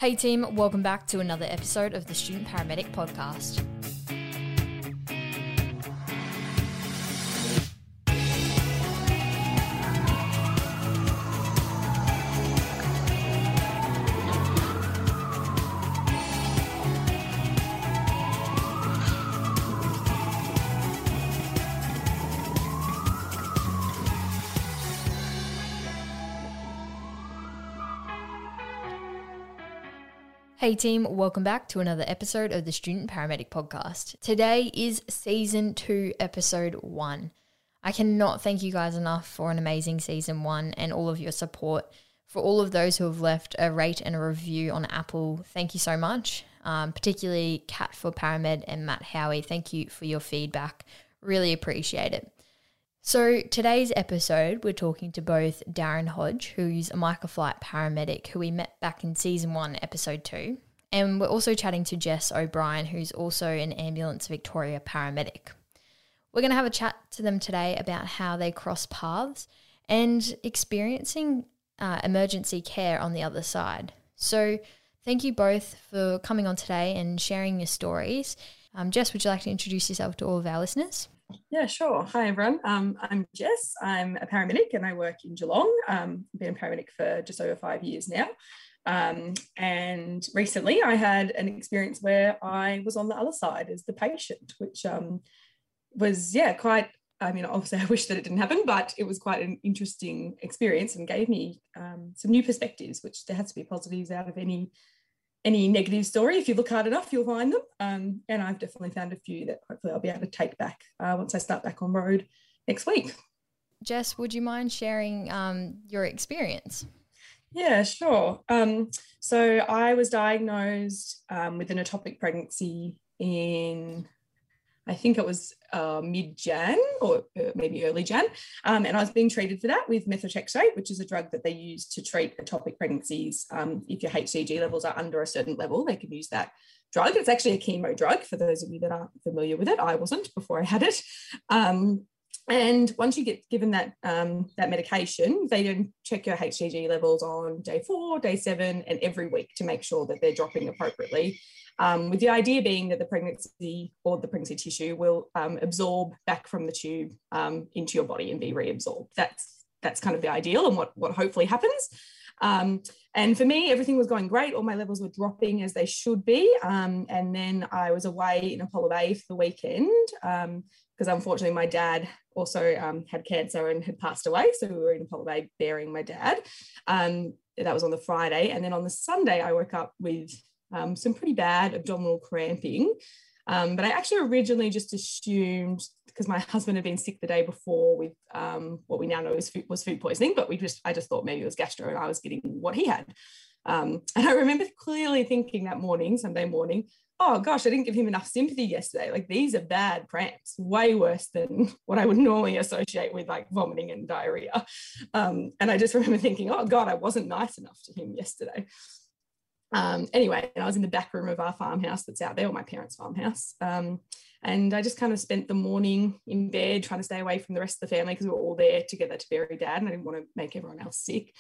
Hey team, welcome back to another episode of the Student Paramedic Podcast. Hey team, welcome back to another episode of the Student Paramedic Podcast. Today is Season 2, Episode 1. I cannot thank you guys enough for an amazing Season 1 and all of your support. For all of those who have left a rate and a review on Apple, thank you so much. Particularly Kat for Paramed and Matt Howie, thank you for your feedback. Really appreciate it. So today's episode, we're talking to both Darren Hodge, who's a microflight paramedic who we met back in Season 1, Episode 2. And we're also chatting to Jess O'Brien, who's also an Ambulance Victoria paramedic. We're going to have a chat to them today about how they cross paths and experiencing emergency care on the other side. So thank you both for coming on today and sharing your stories. Jess, would you like to introduce yourself to all of our listeners? Yeah, sure. Hi, everyone. I'm Jess. I'm a paramedic and I work in Geelong. I've been a paramedic for just over 5 years now. And recently I had an experience where I was on the other side as the patient, which was, quite, obviously I wish that it didn't happen, but it was quite an interesting experience and gave me some new perspectives, which there has to be positives out of any negative story. If you look hard enough, you'll find them. And I've definitely found a few that hopefully I'll be able to take back once I start back on road next week. Jess, would you mind sharing your experience? Yeah, sure. So I was diagnosed with an ectopic pregnancy in, I think it was mid-Jan or maybe early Jan. And I was being treated for that with methotrexate, which is a drug that they use to treat ectopic pregnancies. If your HCG levels are under a certain level, they can use that drug. It's actually a chemo drug, for those of you that aren't familiar with it. I wasn't before I had it. And once you get given that medication, they then check your HCG levels on day 4, day 7, and every week to make sure that they're dropping appropriately. With the idea being that the pregnancy or the pregnancy tissue will absorb back from the tube into your body and be reabsorbed. That's kind of the ideal and what hopefully happens. And for me, everything was going great. All my levels were dropping as they should be. And then I was away in Apollo Bay for the weekend because unfortunately my dad also had cancer and had passed away. So we were in Apollo Bay burying my dad. That was on the Friday. And then on the Sunday, I woke up with some pretty bad abdominal cramping. But I actually originally just assumed, because my husband had been sick the day before with what we now know was food poisoning, but I just thought maybe it was gastro and I was getting what he had. And I remember clearly thinking that morning, Sunday morning, oh gosh, I didn't give him enough sympathy yesterday. Like, these are bad cramps, way worse than what I would normally associate with like vomiting and diarrhea. And I just remember thinking, oh God, I wasn't nice enough to him yesterday. Anyway, I was in the back room of our farmhouse that's out there, or my parents' farmhouse. And I just kind of spent the morning in bed trying to stay away from the rest of the family because we were all there together to bury Dad and I didn't want to make everyone else sick.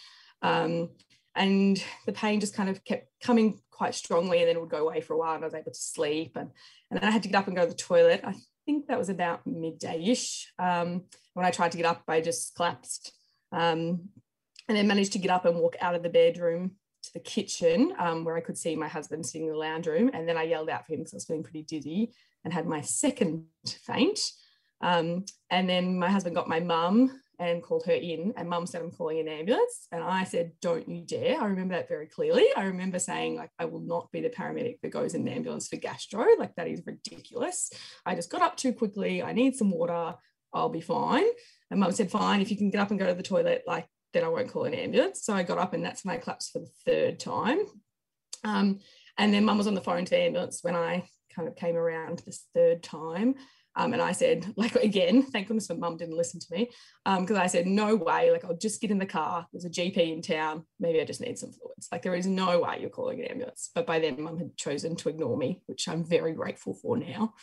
And the pain just kind of kept coming quite strongly and then it would go away for a while and I was able to sleep. And then I had to get up and go to the toilet. I think that was about midday-ish. When I tried to get up, I just collapsed and then managed to get up and walk out of the bedroom to the kitchen where I could see my husband sitting in the lounge room. And then I yelled out for him because I was feeling pretty dizzy and had my second faint. And then my husband got my mum and called her in, and mum said, I'm calling an ambulance. And I said, don't you dare. I remember that very clearly. I remember saying, like, I will not be the paramedic that goes in the ambulance for gastro. Like, that is ridiculous. I just got up too quickly. I need some water. I'll be fine. And mum said, fine, if you can get up and go to the toilet, like, then I won't call an ambulance. So I got up and that's when I collapsed for the third time. And then mum was on the phone to the ambulance when I kind of came around this third time. And I said, like, again, thank goodness my mum didn't listen to me, because I said, no way, like, I'll just get in the car. There's a GP in town. Maybe I just need some fluids. Like, there is no way you're calling an ambulance. But by then, mum had chosen to ignore me, which I'm very grateful for now.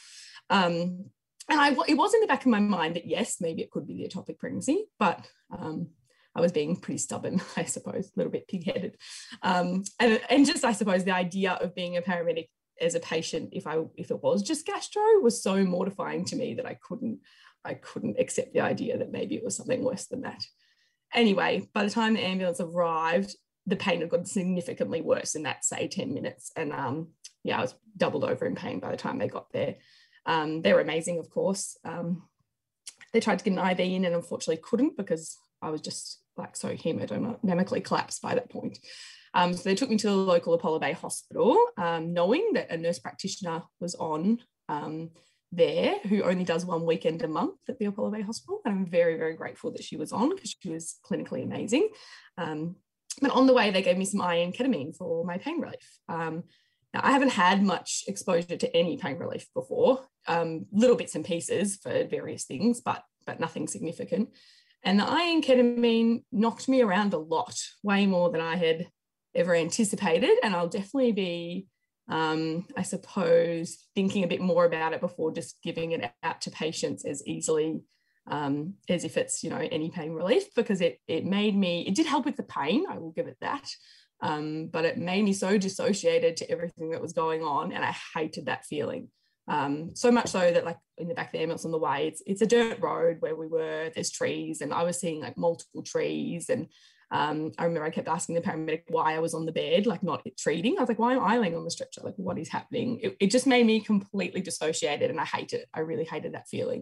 And it was in the back of my mind that, yes, maybe it could be the ectopic pregnancy, but I was being pretty stubborn, I suppose, a little bit pig-headed. And just, I suppose, the idea of being a paramedic as a patient, if it was just gastro, was so mortifying to me that I couldn't accept the idea that maybe it was something worse than that. Anyway, by the time the ambulance arrived, the pain had gotten significantly worse in that, say, 10 minutes. And I was doubled over in pain by the time they got there. They were amazing, of course. They tried to get an IV in and unfortunately couldn't, because I was just like so hemodynamically collapsed by that point. So they took me to the local Apollo Bay Hospital, knowing that a nurse practitioner was on there who only does one weekend a month at the Apollo Bay Hospital. And I'm very, very grateful that she was on, because she was clinically amazing. But on the way, they gave me some iron ketamine for my pain relief. Now, I haven't had much exposure to any pain relief before, little bits and pieces for various things, but nothing significant. And the iron ketamine knocked me around a lot, way more than I had ever anticipated. And I'll definitely be, I suppose, thinking a bit more about it before just giving it out to patients as easily as if it's, any pain relief, because it did help with the pain, I will give it that. But it made me so dissociated to everything that was going on, and I hated that feeling. So much so that, like, in the back of the ambulance on the way, it's a dirt road where we were, there's trees, and I was seeing like multiple trees. And I remember I kept asking the paramedic why I was on the bed, like not treating. I was like, why am I laying on the stretcher? Like, what is happening? It just made me completely dissociated, and I hated it. I really hated that feeling.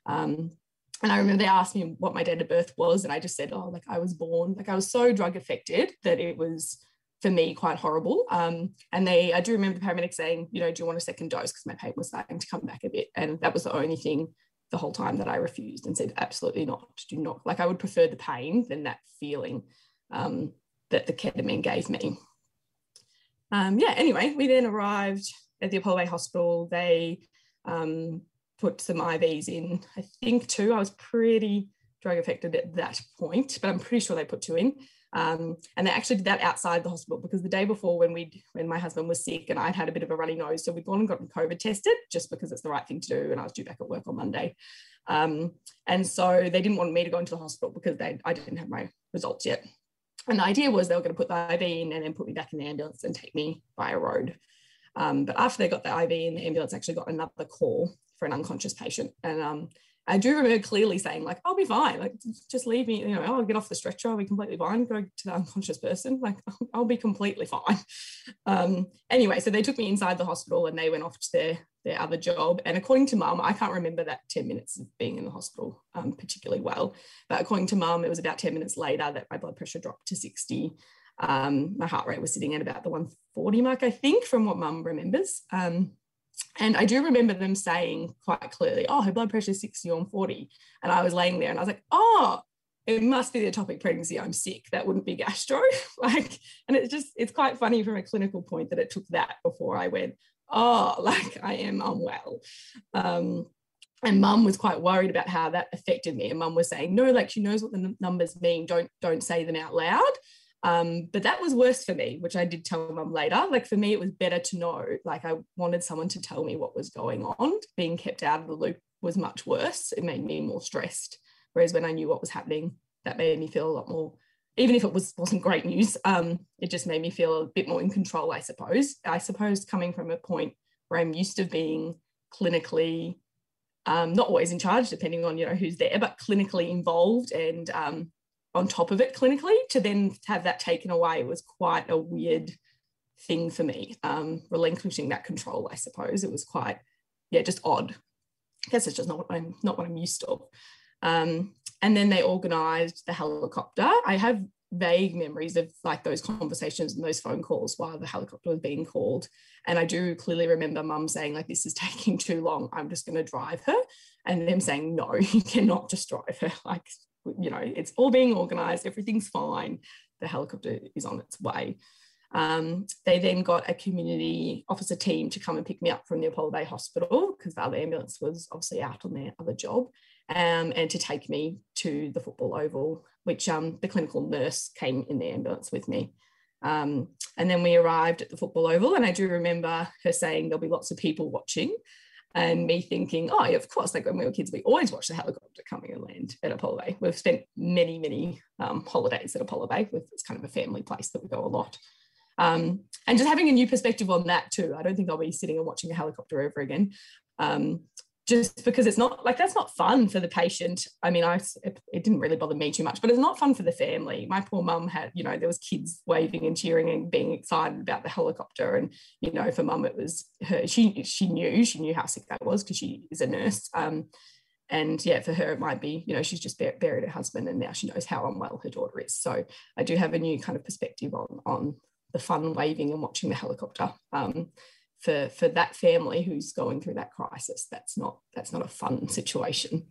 And I remember they asked me what my date of birth was, and I just said, oh, like I was born, like I was so drug affected that it was, for me, quite horrible. And I do remember the paramedic saying, do you want a second dose? Because my pain was starting to come back a bit. And that was the only thing the whole time that I refused and said, absolutely not, do not. Like, I would prefer the pain than that feeling that the ketamine gave me. Anyway, we then arrived at the Apollo Bay Hospital. They put some IVs in, I think 2. I was pretty drug affected at that point, but I'm pretty sure they put 2 in. And they actually did that outside the hospital, because the day before, when my husband was sick and I'd had a bit of a runny nose, so we'd gone and gotten COVID tested just because it's the right thing to do, and I was due back at work on Monday. And so they didn't want me to go into the hospital because I didn't have my results yet. And the idea was they were going to put the IV in and then put me back in the ambulance and take me by a road. But after they got the IV in, the ambulance actually got another call for an unconscious patient. And I do remember clearly saying, like, I'll be fine. Like, just leave me, I'll get off the stretcher. I'll be completely fine. Go to the unconscious person. Like, I'll be completely fine. Anyway, so they took me inside the hospital and they went off to their other job. And according to Mum, I can't remember that 10 minutes of being in the hospital particularly well. But according to Mum, it was about 10 minutes later that my blood pressure dropped to 60. My heart rate was sitting at about the 140 mark, I think, from what Mum remembers. And I do remember them saying quite clearly, oh, her blood pressure is 60 on 40. And I was laying there and I was like, oh, it must be the ectopic pregnancy. I'm sick. That wouldn't be gastro. And it's quite funny from a clinical point that it took that before I went, oh, like I am unwell. And Mum was quite worried about how that affected me. And Mum was saying, no, like she knows what the numbers mean. Don't say them out loud. But that was worse for me, which I did tell Mum later. Like, for me, it was better to know. Like, I wanted someone to tell me what was going on. Being kept out of the loop was much worse. It made me more stressed. Whereas when I knew what was happening, that made me feel a lot more, even if it wasn't great news, it just made me feel a bit more in control, I suppose. I suppose coming from a point where I'm used to being clinically, not always in charge, depending on, who's there, but clinically involved and on top of it clinically, to then have that taken away was quite a weird thing for me, relinquishing that control, I suppose. It was quite, just odd. I guess it's just not what I'm used to. And then they organised the helicopter. I have vague memories of like those conversations and those phone calls while the helicopter was being called. And I do clearly remember Mum saying, like, this is taking too long. I'm just going to drive her. And them saying, no, you cannot just drive her. Like, it's all being organised, everything's fine, the helicopter is on its way. They then got a community officer team to come and pick me up from the Apollo Bay Hospital, because the other ambulance was obviously out on their other job, and to take me to the football oval, which the clinical nurse came in the ambulance with me. And then we arrived at the football oval, and I do remember her saying there'll be lots of people watching. And me thinking, oh, yeah, of course, like when we were kids, we always watched the helicopter coming and land at Apollo Bay. We've spent many holidays at Apollo Bay. It's kind of a family place that we go a lot. And just having a new perspective on that too. I don't think I'll be sitting and watching a helicopter ever again. Just because it's not like, that's not fun for the patient. I mean, it didn't really bother me too much, but it's not fun for the family. My poor mum had, you know, there was kids waving and cheering and being excited about the helicopter. And, you know, for mum, it was her, she knew how sick that was because she is a nurse. And yeah, for her, it might be, you know, she's just buried her husband and now she knows how unwell her daughter is. So I do have a new kind of perspective on the fun waving and watching the helicopter. For that family who's going through that crisis, that's not a fun situation.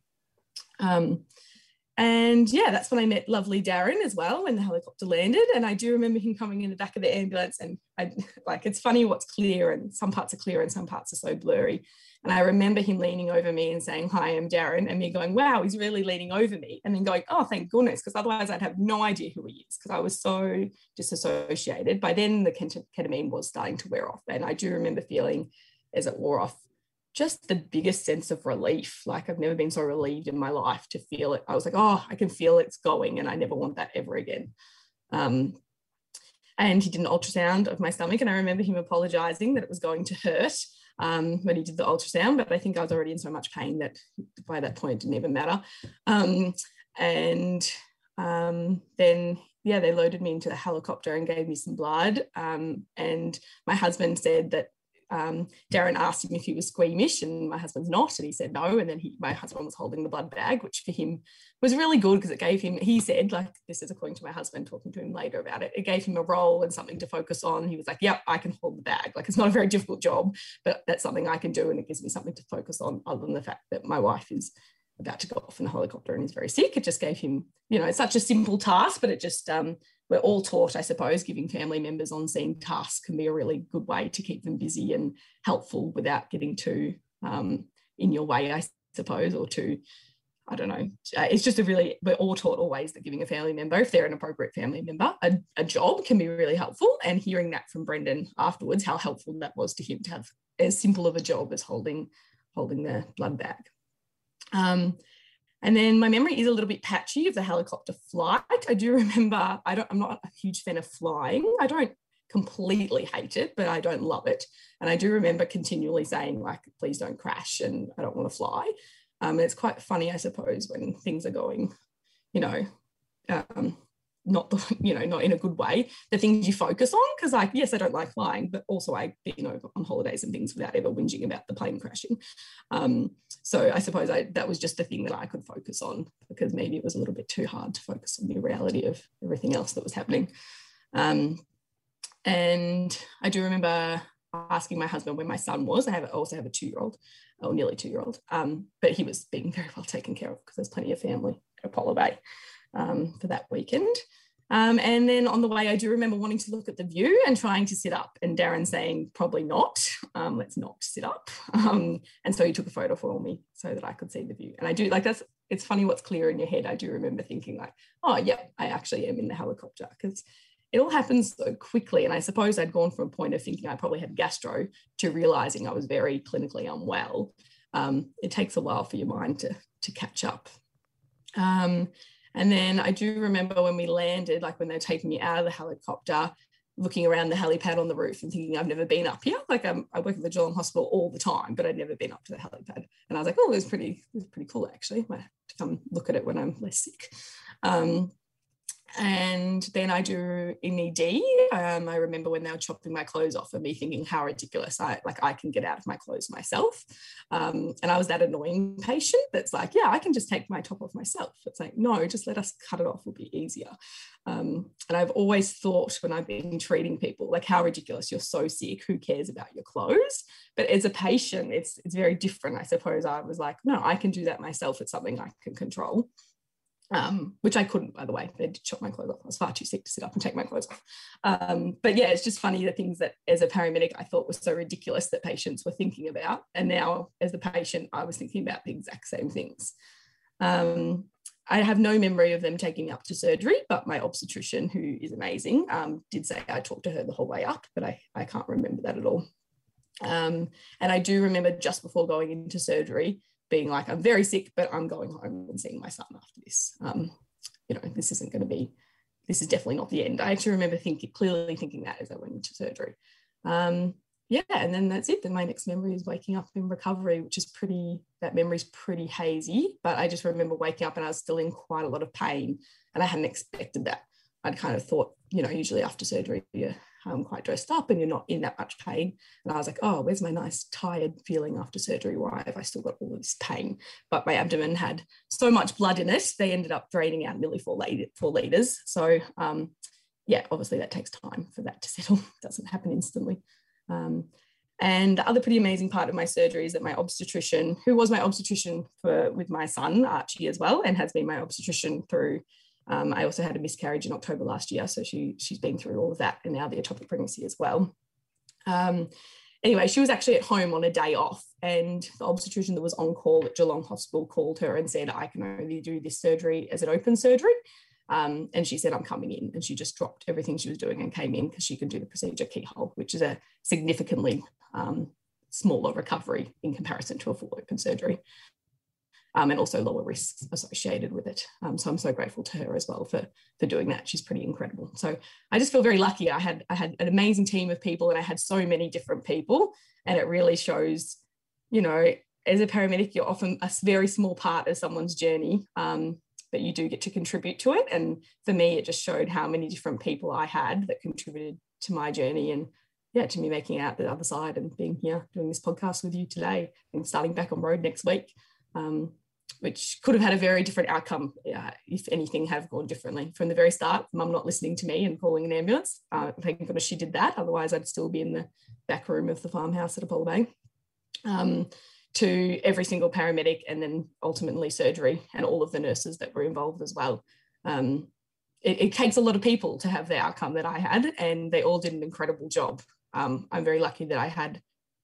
And yeah, that's when I met lovely Darren as well when the helicopter landed. And I do remember him coming in the back of the ambulance, and it's funny what's clear, and some parts are clear and some parts are so blurry. And I remember him leaning over me and saying, "Hi, I'm Darren," and me going, "Wow, he's really leaning over me," and then going, "Oh, thank goodness," because otherwise I'd have no idea who he is because I was so disassociated. By then the ketamine was starting to wear off, and I do remember feeling as it wore off just the biggest sense of relief. Like I've never been so relieved in my life to feel it. I was like, oh, I can feel it's going and I never want that ever again. And he did an ultrasound of my stomach, and I remember him apologizing that it was going to hurt when he did the ultrasound, but I think I was already in so much pain that by that point it didn't even matter. Then yeah, they loaded me into the helicopter and gave me some blood. And my husband said that Darren asked him if he was squeamish, and my husband's not, and he said no. And then my husband was holding the blood bag, which for him was really good because it gave him, he said, like, this is according to my husband talking to him later about it, it gave him a role and something to focus on. He was like, yep, I can hold the bag. Like, it's not a very difficult job, but that's something I can do, and it gives me something to focus on other than the fact that my wife is about to go off in a helicopter and is very sick. It just gave him, you know, it's such a simple task, but it just we're all taught, I suppose, giving family members on-scene tasks can be a really good way to keep them busy and helpful without getting too in your way, I suppose, or too, I don't know. It's just we're all taught always that giving a family member, if they're an appropriate family member, a job can be really helpful. And hearing that from Brendan afterwards, how helpful that was to him to have as simple of a job as holding the blood bag. And then my memory is a little bit patchy of the helicopter flight. I do remember, I'm not a huge fan of flying. I don't completely hate it, but I don't love it. And I do remember continually saying, like, please don't crash and I don't want to fly. And it's quite funny, I suppose, when things are going, you know, not in a good way, the things you focus on, because like, yes, I don't like flying, but also I've been over on holidays and things without ever whinging about the plane crashing. So I suppose that was just the thing that I could focus on, because maybe it was a little bit too hard to focus on the reality of everything else that was happening. And I do remember asking my husband when my son was. I also have a 2-year-old, or nearly 2-year-old, but he was being very well taken care of because there's plenty of family at Apollo Bay for that weekend. And then on the way, I do remember wanting to look at the view and trying to sit up, and Darren saying, probably not, let's not sit up. And so he took a photo for me so that I could see the view. And I do, like, it's funny what's clear in your head. I do remember thinking like, oh yeah, I actually am in the helicopter, because it all happens so quickly. And I suppose I'd gone from a point of thinking I probably had gastro to realizing I was very clinically unwell. It takes a while for your mind to catch up. And then I do remember when we landed, like when they were taking me out of the helicopter, looking around the helipad on the roof and thinking, I've never been up here. Like I work at the Geelong Hospital all the time, but I'd never been up to the helipad. And I was like, oh, it was pretty cool, actually. I might have to come look at it when I'm less sick. And then I do in ED. I remember when they were chopping my clothes off and me thinking how ridiculous. I can get out of my clothes myself. And I was that annoying patient that's like, yeah, I can just take my top off myself. It's like, no, just let us cut it off, will be easier. And I've always thought when I've been treating people, like, how ridiculous, you're so sick, who cares about your clothes? But as a patient, it's very different. I suppose I was like, no, I can do that myself. It's something I can control. Which I couldn't, by the way. They did chop my clothes off. I was far too sick to sit up and take my clothes off. But yeah, it's just funny the things that as a paramedic I thought were so ridiculous that patients were thinking about. And now as the patient, I was thinking about the exact same things. I have no memory of them taking me up to surgery, but my obstetrician, who is amazing, did say I talked to her the whole way up, but I can't remember that at all. And I do remember just before going into surgery being like, I'm very sick, but I'm going home and seeing my son after this. This isn't going to be, this is definitely not the end. I actually remember clearly thinking that as I went into surgery. And then that's it. Then my next memory is waking up in recovery, which is that memory's pretty hazy, but I just remember waking up and I was still in quite a lot of pain, and I hadn't expected that. I'd kind of thought, usually after surgery, you're quite dressed up and you're not in that much pain. And I was like, oh, where's my nice tired feeling after surgery? Why have I still got all of this pain? But my abdomen had so much blood in it, they ended up draining out nearly 4 litres. So obviously that takes time for that to settle. It doesn't happen instantly. And the other pretty amazing part of my surgery is that my obstetrician, who was my obstetrician with my son, Archie, as well, and has been my obstetrician through, I also had a miscarriage in October last year, so she's been through all of that, and now the ectopic pregnancy as well. Anyway, she was actually at home on a day off, and the obstetrician that was on call at Geelong Hospital called her and said, I can only do this surgery as an open surgery. And she said, I'm coming in. And she just dropped everything she was doing and came in because she could do the procedure keyhole, which is a significantly smaller recovery in comparison to a full open surgery, and also lower risks associated with it. So I'm so grateful to her as well for doing that. She's pretty incredible. So I just feel very lucky. I had an amazing team of people, and I had so many different people, and it really shows, as a paramedic, you're often a very small part of someone's journey, but you do get to contribute to it. And for me, it just showed how many different people I had that contributed to my journey, and to me making it out the other side and being here doing this podcast with you today and starting back on road next week, which could have had a very different outcome if anything had gone differently. From the very start, Mum not listening to me and calling an ambulance. Thank goodness she did that. Otherwise, I'd still be in the back room of the farmhouse at Apollo Bay. To every single paramedic, and then ultimately surgery, and all of the nurses that were involved as well. It takes a lot of people to have the outcome that I had, and they all did an incredible job. I'm very lucky that I had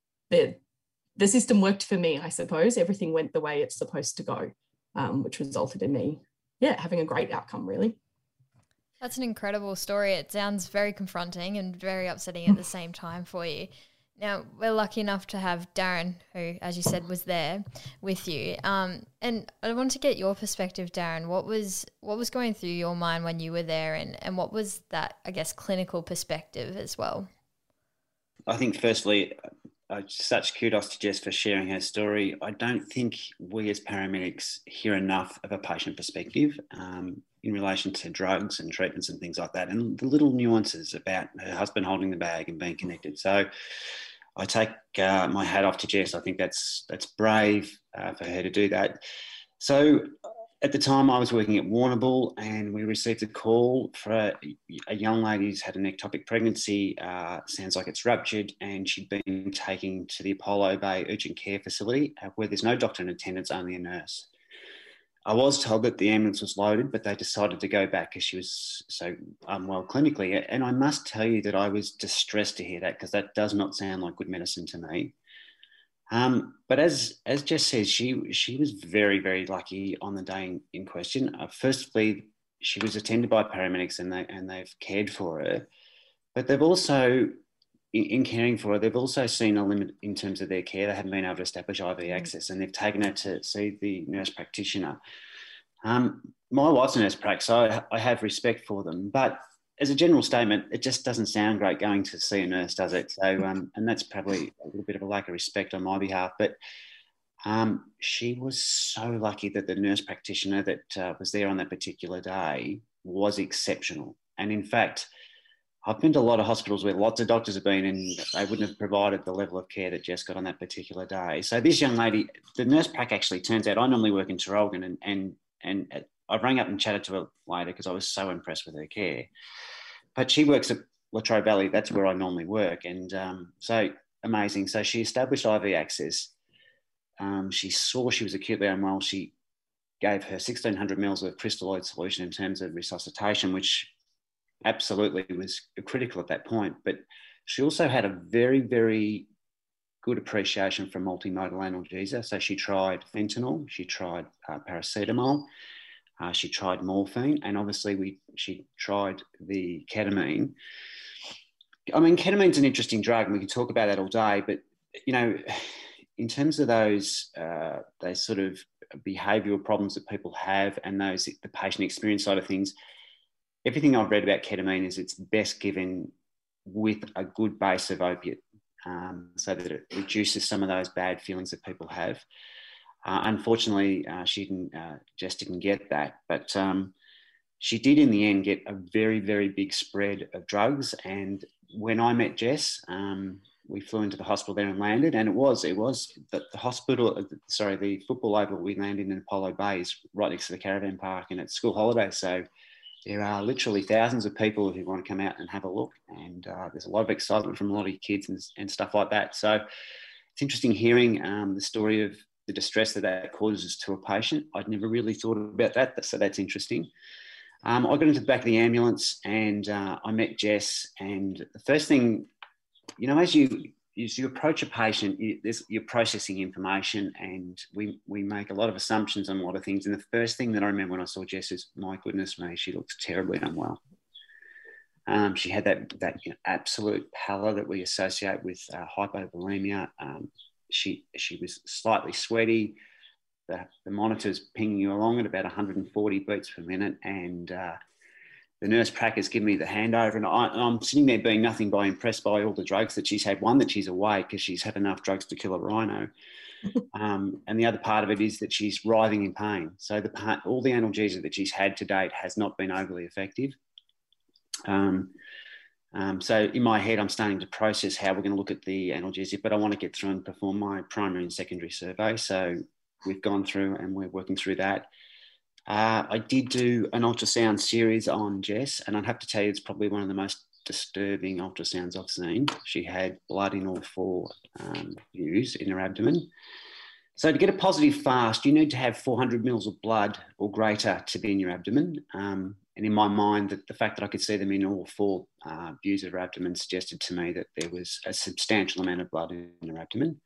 the system worked for me, I suppose. Everything went the way it's supposed to go, which resulted in me, having a great outcome, really. That's an incredible story. It sounds very confronting and very upsetting at the same time for you. Now, we're lucky enough to have Darren, who, as you said, was there with you. And I want to get your perspective, Darren. What was going through your mind when you were there, and what was that, I guess, clinical perspective as well? I think firstly, such kudos to Jess for sharing her story. I don't think we as paramedics hear enough of a patient perspective in relation to drugs and treatments and things like that, and the little nuances about her husband holding the bag and being connected. So I take my hat off to Jess. I think that's brave for her to do that. So at the time I was working at Warrnambool, and we received a call for a young lady who's had an ectopic pregnancy. Sounds like it's ruptured, and she'd been taken to the Apollo Bay urgent care facility where there's no doctor in attendance, only a nurse. I was told that the ambulance was loaded, but they decided to go back because she was so unwell clinically. And I must tell you that I was distressed to hear that, because that does not sound like good medicine to me. But as Jess says, she was very, very lucky on the day in question. Firstly, she was attended by paramedics, and they've cared for her. But they've also, in caring for her, they've also seen a limit in terms of their care. They haven't been able to establish IV access, and they've taken her to see the nurse practitioner. My wife's a nurse prac, so I have respect for them. But as a general statement, it just doesn't sound great going to see a nurse, does it? So, and that's probably a little bit of a lack of respect on my behalf. But she was so lucky that the nurse practitioner that was there on that particular day was exceptional. And in fact, I've been to a lot of hospitals where lots of doctors have been, and they wouldn't have provided the level of care that Jess got on that particular day. So this young lady, the nurse prac actually turns out, I normally work in Traralgon, and I rang up and chatted to her later because I was so impressed with her care. But she works at Latrobe Valley. That's where I normally work. And so amazing. So she established IV access. She saw she was acutely unwell. She gave her 1,600 mils of crystalloid solution in terms of resuscitation, which absolutely was critical at that point. But she also had a very, very good appreciation for multimodal analgesia. So she tried fentanyl, she tried paracetamol, she tried morphine, and obviously she tried the ketamine. I mean, ketamine's an interesting drug, and we can talk about that all day, but in terms of those sort of behavioural problems that people have and the patient experience side of things, everything I've read about ketamine is it's best given with a good base of opiate, so that it reduces some of those bad feelings that people have. Unfortunately, Jess didn't get that, but she did in the end get a very, very big spread of drugs. And when I met Jess, we flew into the hospital there and landed, and it was the hospital, the football oval we landed in Apollo Bay is right next to the caravan park, and it's school holidays. So there are literally thousands of people who want to come out and have a look, and there's a lot of excitement from a lot of kids and stuff like that. So it's interesting hearing the story of the distress that causes to a patient. I'd never really thought about that, so that's interesting. I got into the back of the ambulance and I met Jess, and the first thing, as you approach a patient, you're processing information, and we make a lot of assumptions on a lot of things. And the first thing that I remember when I saw Jess is, my goodness me, she looks terribly unwell. She had that absolute pallor that we associate with hypovolemia. She was slightly sweaty. The monitor's pinging you along at about 140 beats per minute, and the nurse practice giving me the handover, and I'm sitting there being nothing but impressed by all the drugs that she's had. One, that she's awake because she's had enough drugs to kill a rhino, and the other part of it is that she's writhing in pain. So all the analgesia that she's had to date has not been overly effective. So in my head, I'm starting to process how we're going to look at the analgesia, but I want to get through and perform my primary and secondary survey. So we've gone through and we're working through that. I did do an ultrasound series on Jess, and I'd have to tell you, it's probably one of the most disturbing ultrasounds I've seen. She had blood in all 4 views in her abdomen. So to get a positive fast, you need to have 400 mils of blood or greater to be in your abdomen. And in my mind, the fact that I could see them in all 4 views of her abdomen suggested to me that there was a substantial amount of blood in her abdomen.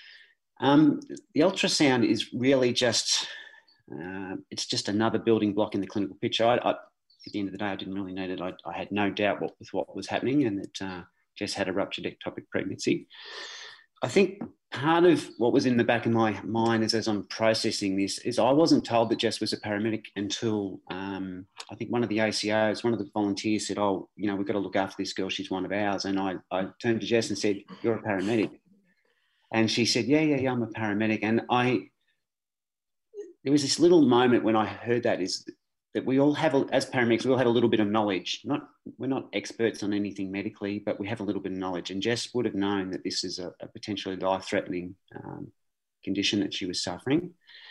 The ultrasound is really just, it's just another building block in the clinical picture. At the end of the day, I didn't really need it. I had no doubt with what was happening, and that Jess had a ruptured ectopic pregnancy. I think part of what was in the back of my mind as I'm processing this is I wasn't told that Jess was a paramedic until I think one of the ACOs, one of the volunteers said, "Oh, we've got to look after this girl. She's one of ours." And I turned to Jess and said, "You're a paramedic?" And she said, yeah, I'm a paramedic. And there was this little moment when I heard that, is that we all have, as paramedics, we all have a little bit of knowledge. We're not experts on anything medically, but we have a little bit of knowledge. And Jess would have known that this is a potentially life-threatening condition that she was suffering.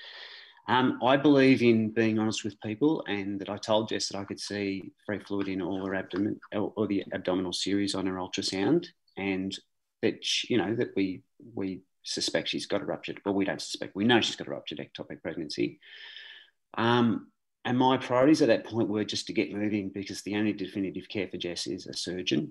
I believe in being honest with people, and that I told Jess that I could see free fluid in all her abdomen, or the abdominal series on her ultrasound, and that that we suspect she's got a ruptured, well, we don't suspect, we know she's got a ruptured ectopic pregnancy. And my priorities at that point were just to get moving, because the only definitive care for Jess is a surgeon.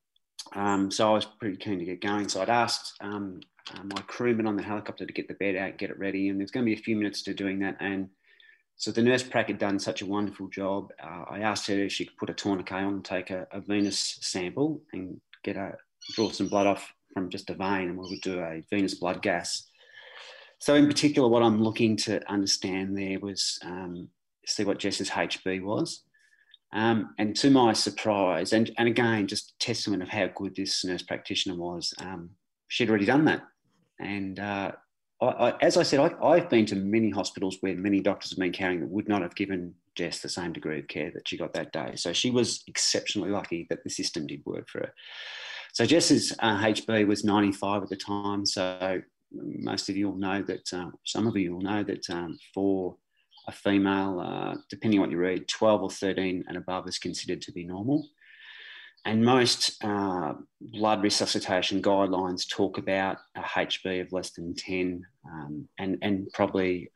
So I was pretty keen to get going. So I'd asked my crewman on the helicopter to get the bed out, get it ready, and there's going to be a few minutes to doing that. And so the nurse prac had done such a wonderful job. I asked her if she could put a tourniquet on and take a venous sample and draw some blood off from just a vein, and we would do a venous blood gas. So in particular, what I'm looking to understand there was see what Jess's HB was. And to my surprise, and again, just testament of how good this nurse practitioner was, she'd already done that. And as I said, I've been to many hospitals where many doctors have been carrying that would not have given Jess the same degree of care that she got that day. So she was exceptionally lucky that the system did work for her. So Jess's HB was 95 at the time. So most of you will know that, some of you will know that for a female, depending on what you read, 12 or 13 and above is considered to be normal. And most blood resuscitation guidelines talk about a HB of less than 10 and probably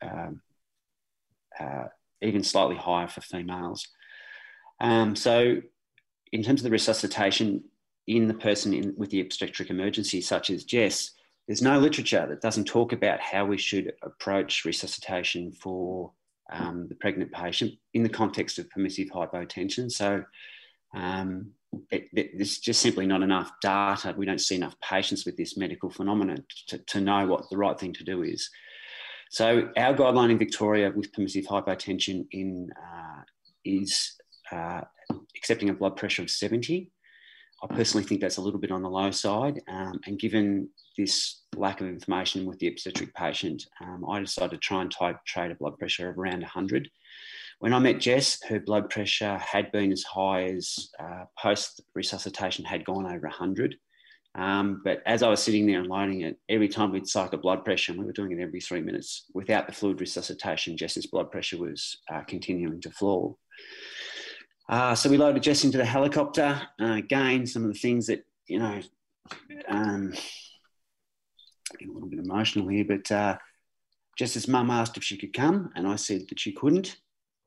even slightly higher for females. So in terms of the resuscitation in the person with the obstetric emergency, such as Jess, there's no literature that doesn't talk about how we should approach resuscitation for the pregnant patient in the context of permissive hypotension. So there's just simply not enough data. We don't see enough patients with this medical phenomenon to know what the right thing to do is. So our guideline in Victoria with permissive hypotension is accepting a blood pressure of 70. I personally think that's a little bit on the low side. And given this lack of information with the obstetric patient, I decided to try and titrate a blood pressure of around 100. When I met Jess, her blood pressure had been as high as post-resuscitation had gone over 100. But as I was sitting there and loading it, every time we'd psych a blood pressure, and we were doing it every 3 minutes, without the fluid resuscitation, Jess's blood pressure was continuing to fall. So we loaded Jess into the helicopter. Again, some of the things that, getting a little bit emotional here, but Jess's mum asked if she could come, and I said that she couldn't.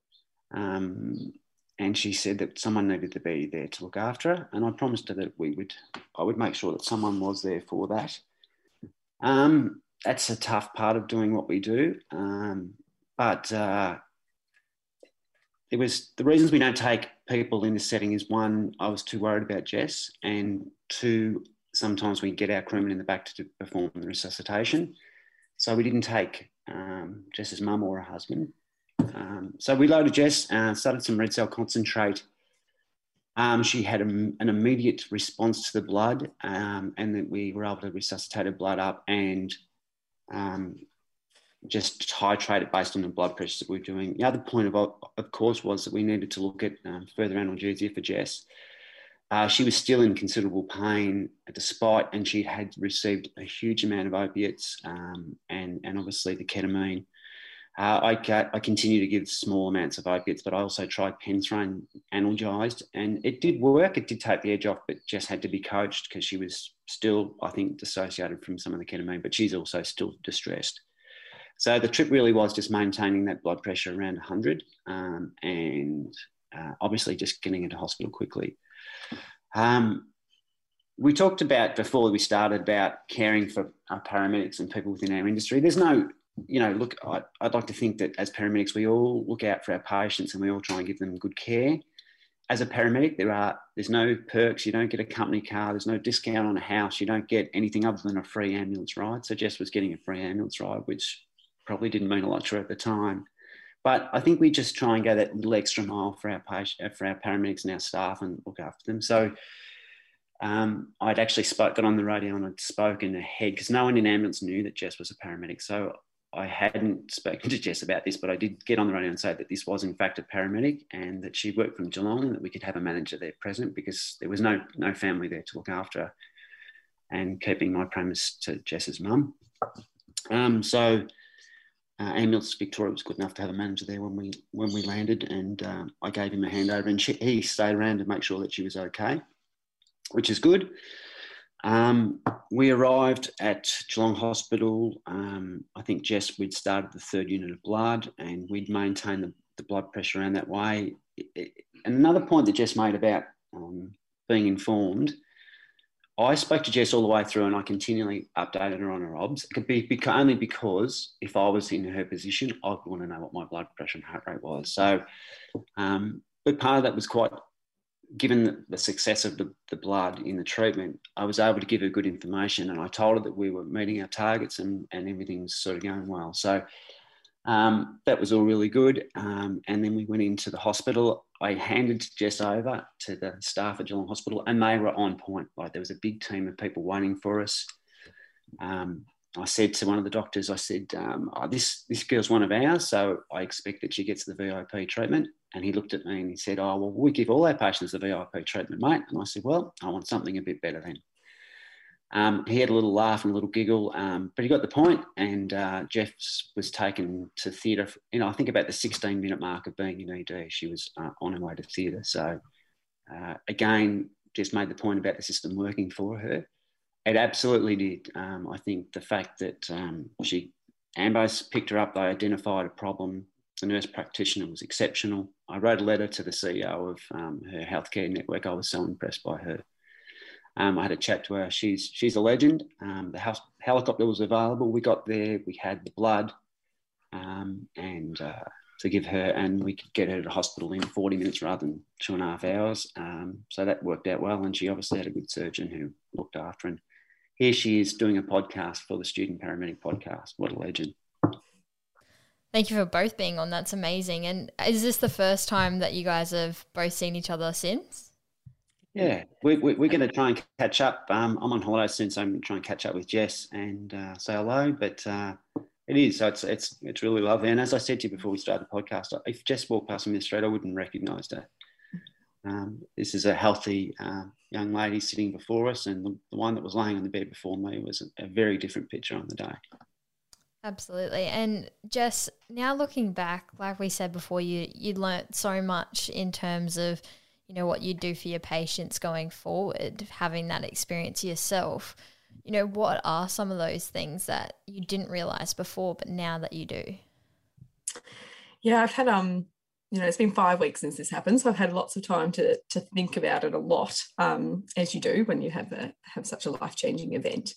And she said that someone needed to be there to look after her, and I promised her that I would make sure that someone was there for that. That's a tough part of doing what we do, but it was the reasons we don't take people in this setting is, one, I was too worried about Jess, and two, sometimes we get our crewmen in the back to perform the resuscitation. So we didn't take Jess's mum or her husband. So we loaded Jess, started some red cell concentrate. She had an immediate response to the blood, and then we were able to resuscitate her blood up and just titrate it based on the blood pressures that we were doing. The other point, of course, was that we needed to look at further analgesia for Jess. She was still in considerable pain despite, and she had received a huge amount of opiates and obviously the ketamine. I continue to give small amounts of opiates, but I also tried Penthrone analgised, and it did work. It did take the edge off, but Jess had to be coached because she was still, I think, dissociated from some of the ketamine, but she's also still distressed. So the trip really was just maintaining that blood pressure around 100 and obviously just getting into hospital quickly. We talked about, before we started, about caring for our paramedics and people within our industry. There's no, look, I'd like to think that as paramedics, we all look out for our patients and we all try and give them good care. As a paramedic, there's no perks. You don't get a company car. There's no discount on a house. You don't get anything other than a free ambulance ride. So Jess was getting a free ambulance ride, which probably didn't mean a lot to her at the time. But I think we just try and go that little extra mile for our paramedics and our staff and look after them. So I'd actually got on the radio and I'd spoken ahead because no one in ambulance knew that Jess was a paramedic. So I hadn't spoken to Jess about this, but I did get on the radio and say that this was in fact a paramedic and that she worked from Geelong and that we could have a manager there present because there was no family there to look after her, and keeping my promise to Jess's mum. Ambulance Victoria was good enough to have a manager there when we landed, and I gave him a handover, and he stayed around to make sure that she was okay, which is good. We arrived at Geelong Hospital. I think Jess, we'd started the 3rd unit of blood and we'd maintained the blood pressure around that way. And another point that Jess made about being informed, I spoke to Jess all the way through and I continually updated her on her obs. It could be only because if I was in her position, I would want to know what my blood pressure and heart rate was. So, but part of that was quite, given the success of the blood in the treatment, I was able to give her good information, and I told her that we were meeting our targets and everything was sort of going well. So that was all really good. And then we went into the hospital. I handed Jess over to the staff at Geelong Hospital and they were on point. Like, there was a big team of people waiting for us. I said to one of the doctors, I said, this girl's one of ours, so I expect that she gets the VIP treatment. And he looked at me and he said, oh, well, we give all our patients the VIP treatment, mate. And I said, well, I want something a bit better then. He had a little laugh and a little giggle, but he got the point, and Jess was taken to theatre. I think about the 16-minute mark of being in ED, she was on her way to theatre. So again, just made the point about the system working for her. It absolutely did. I think the fact that Ambos picked her up, they identified a problem. The nurse practitioner was exceptional. I wrote a letter to the CEO of her healthcare network. I was so impressed by her. I had a chat to her. She's a legend. The helicopter was available. We got there. We had the blood, and to give her, and we could get her to hospital in 40 minutes rather than 2.5 hours. So that worked out well, and she obviously had a good surgeon who looked after her. And here she is doing a podcast for the Student Paramedic Podcast. What a legend. Thank you for both being on. That's amazing. And is this the first time that you guys have both seen each other since? Yeah, we're going to try and catch up. I'm on holiday soon, so I'm going to try and catch up with Jess and say hello. But it is, so it's really lovely. And as I said to you before we started the podcast, if Jess walked past me in the street, I wouldn't recognise her. This is a healthy young lady sitting before us, and the one that was laying on the bed before me was a very different picture on the day. Absolutely. And Jess, now looking back, like we said before, you learnt so much in terms of, you know, what you do for your patients going forward, having that experience yourself. You know, what are some of those things that you didn't realise before, but now that you do? Yeah, I've had, it's been 5 weeks since this happened, so I've had lots of time to think about it a lot, as you do when you have such a life-changing event.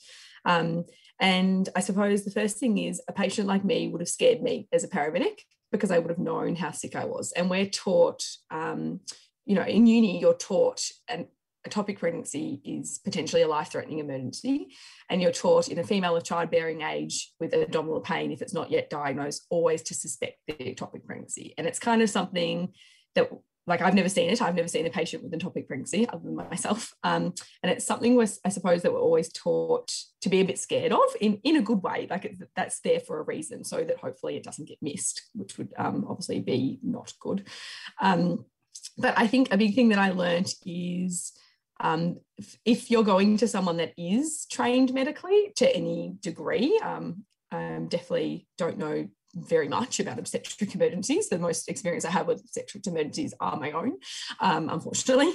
And I suppose the first thing is a patient like me would have scared me as a paramedic because I would have known how sick I was. And we're taught, in uni, you're taught an ectopic pregnancy is potentially a life-threatening emergency, and you're taught in a female of childbearing age with abdominal pain, if it's not yet diagnosed, always to suspect the ectopic pregnancy. And it's kind of something that, like, I've never seen it. I've never seen a patient with an ectopic pregnancy other than myself. And it's something I suppose that we're always taught to be a bit scared of in a good way. Like that's there for a reason, so that hopefully it doesn't get missed, which would obviously be not good. But I think a big thing that I learned is if you're going to someone that is trained medically to any degree, definitely don't know very much about obstetric emergencies. The most experience I have with obstetric emergencies are my own, unfortunately.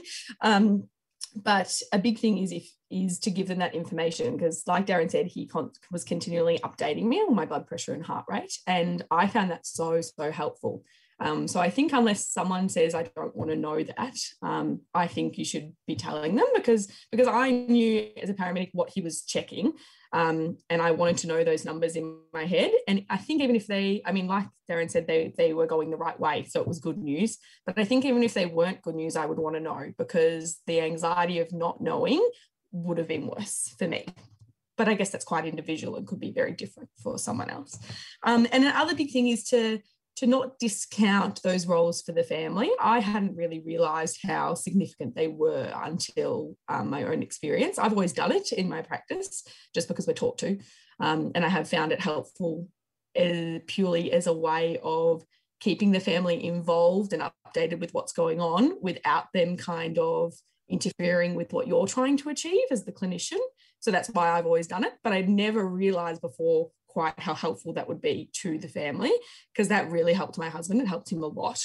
But a big thing is to give them that information, because like Darren said, he was continually updating me on my blood pressure and heart rate, and I found that so helpful. So I think unless someone says, I don't want to know that, I think you should be telling them, because I knew as a paramedic what he was checking, and I wanted to know those numbers in my head. And I think even if like Darren said, they were going the right way, so it was good news. But I think even if they weren't good news, I would want to know, because the anxiety of not knowing would have been worse for me. But I guess that's quite individual and could be very different for someone else. And another big thing is to not discount those roles for the family. I hadn't really realised how significant they were until my own experience. I've always done it in my practice just because we're taught to. And I have found it helpful purely as a way of keeping the family involved and updated with what's going on without them kind of interfering with what you're trying to achieve as the clinician. So that's why I've always done it. But I'd never realised before quite how helpful that would be to the family, because that really helped my husband. It helped him a lot.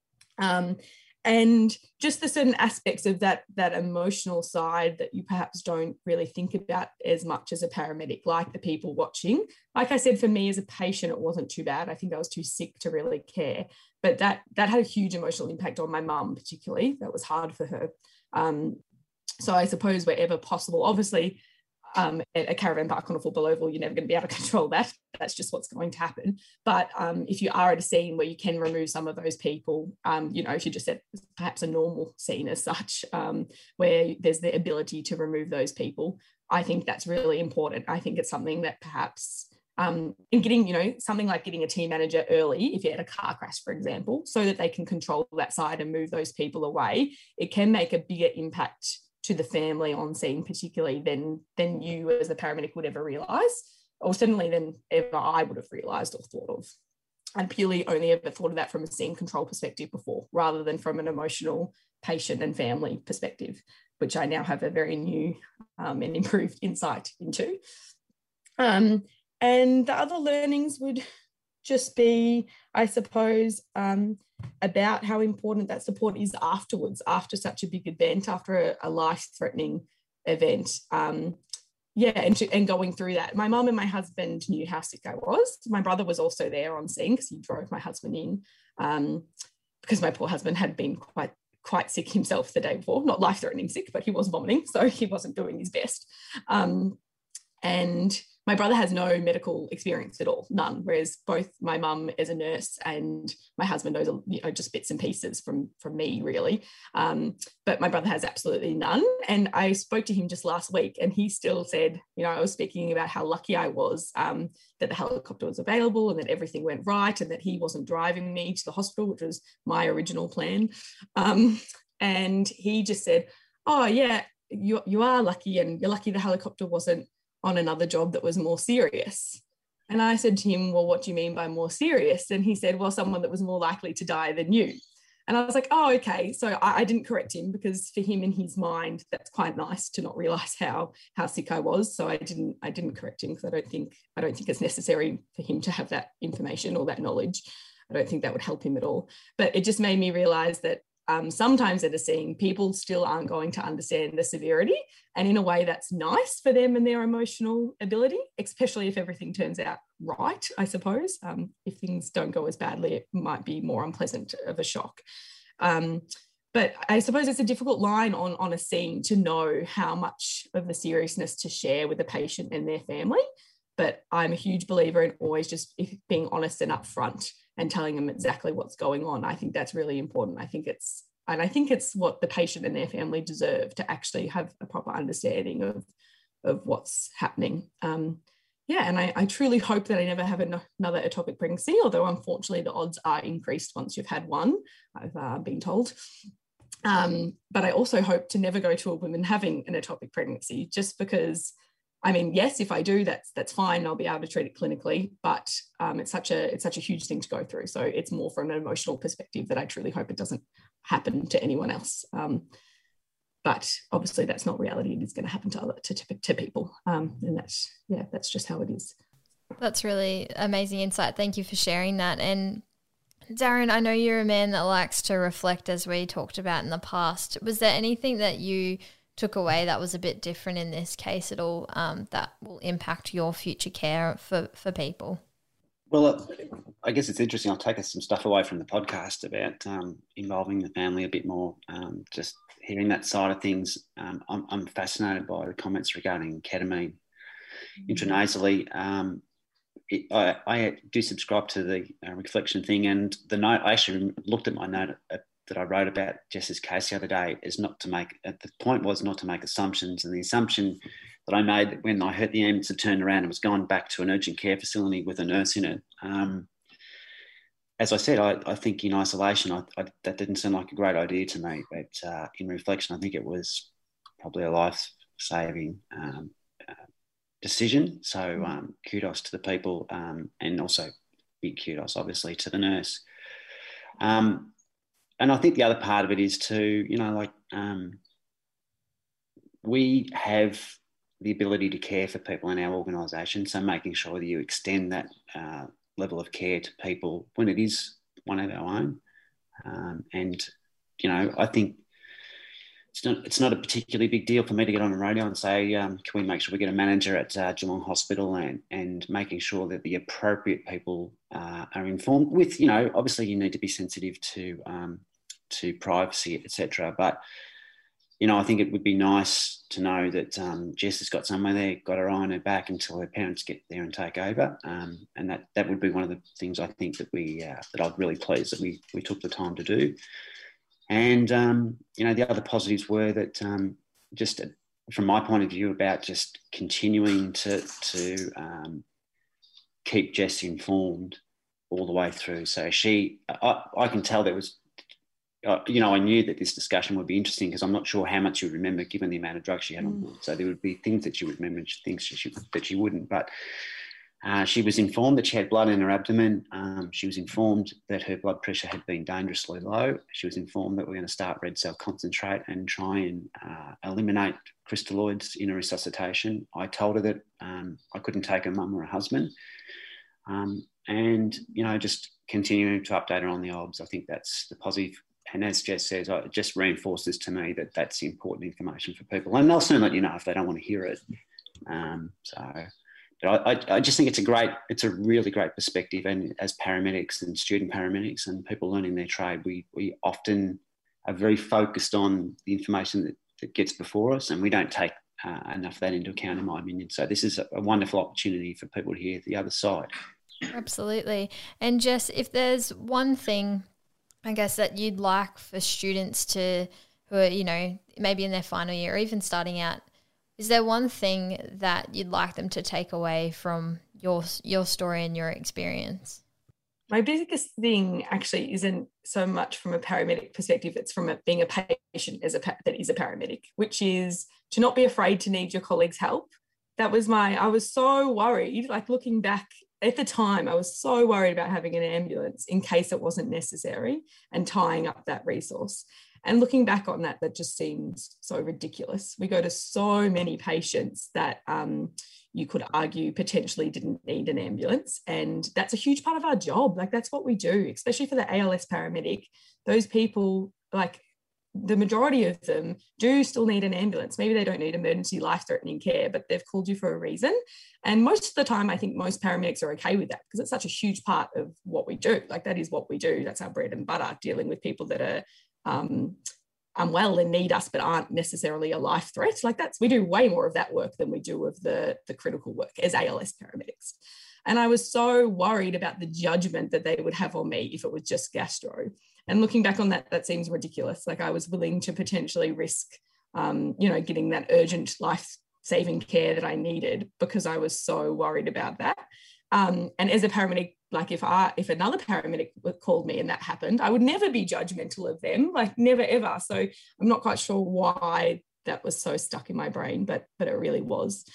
And just the certain aspects of that emotional side that you perhaps don't really think about as much as a paramedic, like the people watching. Like I said, for me as a patient, it wasn't too bad. I think I was too sick to really care. But that had a huge emotional impact on my mum particularly. That was hard for her. So I suppose wherever possible, obviously, at a caravan park on a football oval, you're never going to be able to control that. That's just what's going to happen. But if you are at a scene where you can remove some of those people, if you just at perhaps a normal scene as such, where there's the ability to remove those people, I think that's really important. I think it's something that perhaps in getting, something like getting a team manager early, if you had a car crash, for example, so that they can control that side and move those people away, it can make a bigger impact to the family on scene, particularly than you as a paramedic would ever realise, or certainly than ever I would have realised or thought of. I'd purely only ever thought of that from a scene control perspective before, rather than from an emotional patient and family perspective, which I now have a very new and improved insight into. And the other learnings would just be, I suppose, about how important that support is afterwards, after such a big event, after a life-threatening event. And going through that. My mum and my husband knew how sick I was. My brother was also there on scene because he drove my husband in, because my poor husband had been quite sick himself the day before, not life-threatening sick, but he was vomiting, so he wasn't doing his best. And my brother has no medical experience at all, none. Whereas both my mum is a nurse and my husband knows, you know, just bits and pieces from me, really. But my brother has absolutely none. And I spoke to him just last week, and he still said, you know, I was speaking about how lucky I was that the helicopter was available and that everything went right, and that he wasn't driving me to the hospital, which was my original plan. And he just said, "Oh yeah, you are lucky, and you're lucky the helicopter wasn't on another job that was more serious." And I said to him, "Well, what do you mean by more serious?" And he said, "Well, someone that was more likely to die than you." And I was like, "Oh, okay." So I didn't correct him, because for him, in his mind, that's quite nice to not realize how sick I was. So I didn't correct him, because I don't think it's necessary for him to have that information or that knowledge. I don't think that would help him at all. But it just made me realize that sometimes at a scene, people still aren't going to understand the severity. And in a way, that's nice for them and their emotional ability, especially if everything turns out right, I suppose. If things don't go as badly, it might be more unpleasant of a shock. But I suppose it's a difficult line on a scene to know how much of the seriousness to share with the patient and their family. But I'm a huge believer in always just being honest and upfront and telling them exactly what's going on. I think that's really important. I think it's what the patient and their family deserve, to actually have a proper understanding of what's happening. And I truly hope that I never have another ectopic pregnancy, although unfortunately the odds are increased once you've had one, I've been told. But I also hope to never go to a woman having an ectopic pregnancy, just because, I mean, yes, if I do, that's fine. I'll be able to treat it clinically, but it's such a huge thing to go through. So it's more from an emotional perspective that I truly hope it doesn't happen to anyone else. But obviously that's not reality. It is going to happen to people, and that's just how it is. That's really amazing insight. Thank you for sharing that. And Darren, I know you're a man that likes to reflect, as we talked about in the past. Was there anything that you took away that was a bit different in this case at all, that will impact your future care for people? Well, I guess it's interesting. I'll take us some stuff away from the podcast about involving the family a bit more, just hearing that side of things. I'm fascinated by the comments regarding ketamine intranasally. I do subscribe to the reflection thing, and the note, I actually looked at my note that I wrote about Jess's case the other day, is not to make assumptions. And the assumption that I made when I heard the ambulance had turned around and was going back to an urgent care facility with a nurse in it. As I said, I think in isolation, that didn't sound like a great idea to me. But in reflection, I think it was probably a life-saving decision. So kudos to the people, and also big kudos, obviously, to the nurse. And I think the other part of it is too, we have the ability to care for people in our organisation. So making sure that you extend that level of care to people when it is one of our own. I think it's not a particularly big deal for me to get on the radio and say, can we make sure we get a manager at Geelong Hospital, and making sure that the appropriate people are informed with, obviously you need to be sensitive to privacy, etc. But, I think it would be nice to know that Jess has got somewhere there, got her eye on her back until her parents get there and take over. And that would be one of the things I think that that I'm really pleased that we took the time to do. And, the other positives were that just from my point of view about just continuing to keep Jess informed all the way through. So I can tell there was, I knew that this discussion would be interesting, because I'm not sure how much you remember given the amount of drugs she had on board. So there would be things that you would remember, things that she wouldn't. But she was informed that she had blood in her abdomen. She was informed that her blood pressure had been dangerously low. She was informed that we're going to start red cell concentrate and try and eliminate crystalloids in a resuscitation. I told her that I couldn't take her mum or her husband. And, just continuing to update her on the obs. I think that's the positive. And as Jess says, it just reinforces to me that that's important information for people. And they'll soon let you know if they don't want to hear it. But I just think it's a really great perspective. And as paramedics and student paramedics and people learning their trade, we often are very focused on the information that gets before us, and we don't take enough of that into account, in my opinion. So this is a wonderful opportunity for people to hear the other side. Absolutely. And Jess, if there's one thing, I guess, that you'd like for students to, who are, you know, maybe in their final year or even starting out, is there one thing that you'd like them to take away from your story and your experience? My biggest thing actually isn't so much from a paramedic perspective, it's from being a patient that is a paramedic, which is to not be afraid to need your colleagues' help. I was so worried, like looking back at the time, I was so worried about having an ambulance in case it wasn't necessary and tying up that resource. And looking back on that, that just seems so ridiculous. We go to so many patients that you could argue potentially didn't need an ambulance. And that's a huge part of our job. Like, that's what we do, especially for the ALS paramedic. Those people, like, the majority of them do still need an ambulance. Maybe they don't need emergency life-threatening care, but they've called you for a reason. And most of the time, I think most paramedics are okay with that because it's such a huge part of what we do. Like, that is what we do. That's our bread and butter, dealing with people that are unwell and need us but aren't necessarily a life threat. Like, we do way more of that work than we do of the critical work as ALS paramedics. And I was so worried about the judgment that they would have on me if it was just gastro. And looking back on that, that seems ridiculous. Like, I was willing to potentially risk, getting that urgent life-saving care that I needed because I was so worried about that. And as a paramedic, like, if another paramedic called me and that happened, I would never be judgmental of them, like, never ever. So I'm not quite sure why that was so stuck in my brain, but it really was.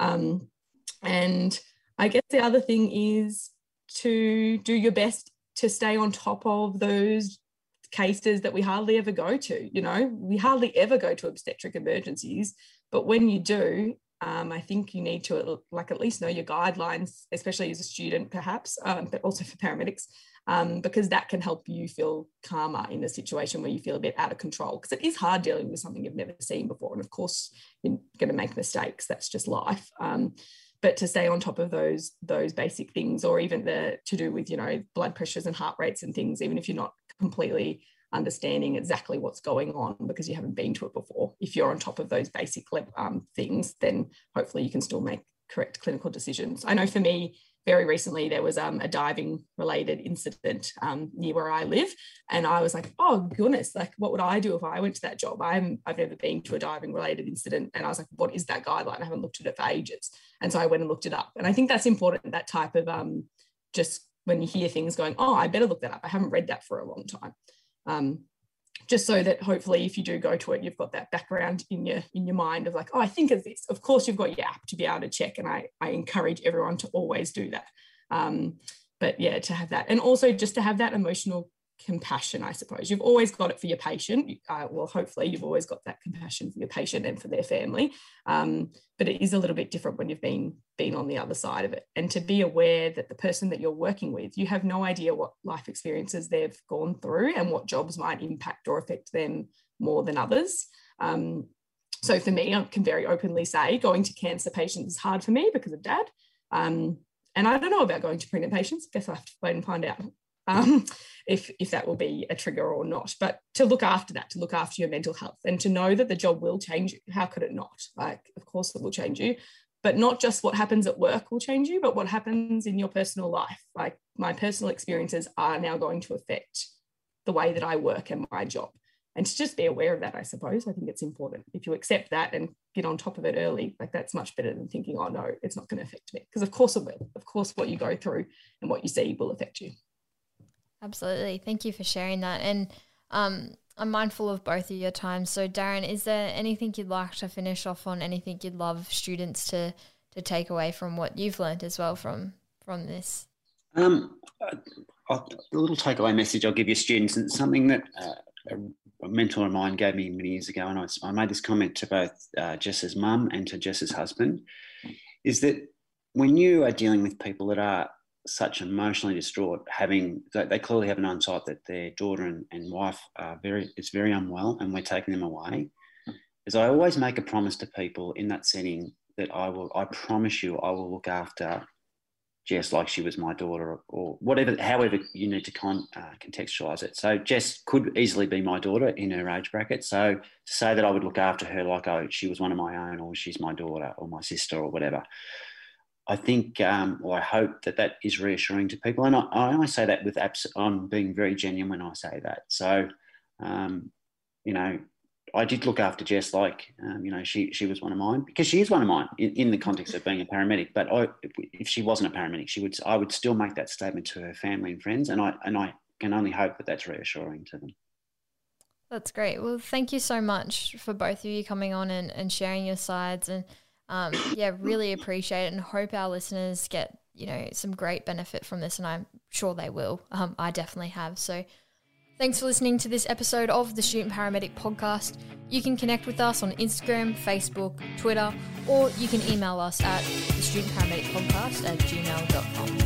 And I guess the other thing is to do your best to stay on top of those cases that we hardly ever go to. You know, we hardly ever go to obstetric emergencies, but when you do, I think you need to at least know your guidelines, especially as a student perhaps, but also for paramedics, because that can help you feel calmer in a situation where you feel a bit out of control, because it is hard dealing with something you've never seen before. And of course, you're going to make mistakes. That's just life. But to stay on top of those basic things, or even to do with, blood pressures and heart rates and things, even if you're not completely understanding exactly what's going on because you haven't been to it before. If you're on top of those basic things, then hopefully you can still make correct clinical decisions. I know for me, very recently, there was a diving related incident near where I live. And I was like, oh goodness, like, what would I do if I went to that job? I've never been to a diving related incident. And I was like, what is that guideline? I haven't looked at it for ages. And so I went and looked it up. And I think that's important, that type of just when you hear things going, oh, I better look that up. I haven't read that for a long time. Just so that hopefully if you do go to it, you've got that background in your mind of like, oh, I think of this. Of course, you've got your app to be able to check, and I encourage everyone to always do that. But yeah, to have that, and also just to have that emotional compassion, I suppose. You've always got it for your patient. Well, hopefully you've always got that compassion for your patient and for their family. But it is a little bit different when you've been on the other side of it. And to be aware that the person that you're working with, you have no idea what life experiences they've gone through and what jobs might impact or affect them more than others. So for me, I can very openly say going to cancer patients is hard for me because of Dad. And I don't know about going to pregnant patients. I guess I'll have to wait and find out if that will be a trigger or not. But to look after that, to look after your mental health, and to know that the job will change you. How could it not? Like, of course it will change you, but not just what happens at work will change you, but what happens in your personal life. Like, my personal experiences are now going to affect the way that I work and my job. And to just be aware of that, I suppose, I think it's important. If you accept that and get on top of it early, like, that's much better than thinking, oh no, it's not going to affect me. Because of course it will. Of course what you go through and what you see will affect you. Absolutely. Thank you for sharing that. And I'm mindful of both of your times. So Darren, is there anything you'd like to finish off on, anything you'd love students to take away from what you've learned as well from this? A little takeaway message I'll give your students, and something that a mentor of mine gave me many years ago, and I made this comment to both Jess's mum and to Jess's husband, is that when you are dealing with people that are such emotionally distraught, they clearly have an insight that their daughter and wife is very unwell, and we're taking them away. As I always make a promise to people in that setting that I promise you, I will look after Jess like she was my daughter, or whatever, however you need to contextualise it. So Jess could easily be my daughter in her age bracket. So to say that I would look after her like, oh, she was one of my own, or she's my daughter or my sister or whatever, I think, or I hope that is reassuring to people. And I only say that I'm being very genuine when I say that. So, I did look after Jess like, she was one of mine, because she is one of mine in the context of being a paramedic. But if she wasn't a paramedic, I would still make that statement to her family and friends, and I can only hope that that's reassuring to them. That's great. Well, thank you so much for both of you coming on and sharing your sides, and really appreciate it, and hope our listeners get some great benefit from this, and I'm sure they will. I definitely have. So thanks for listening to this episode of the Student Paramedic Podcast. You can connect with us on Instagram, Facebook, Twitter, or you can email us at thestudentparamedicpodcast@gmail.com.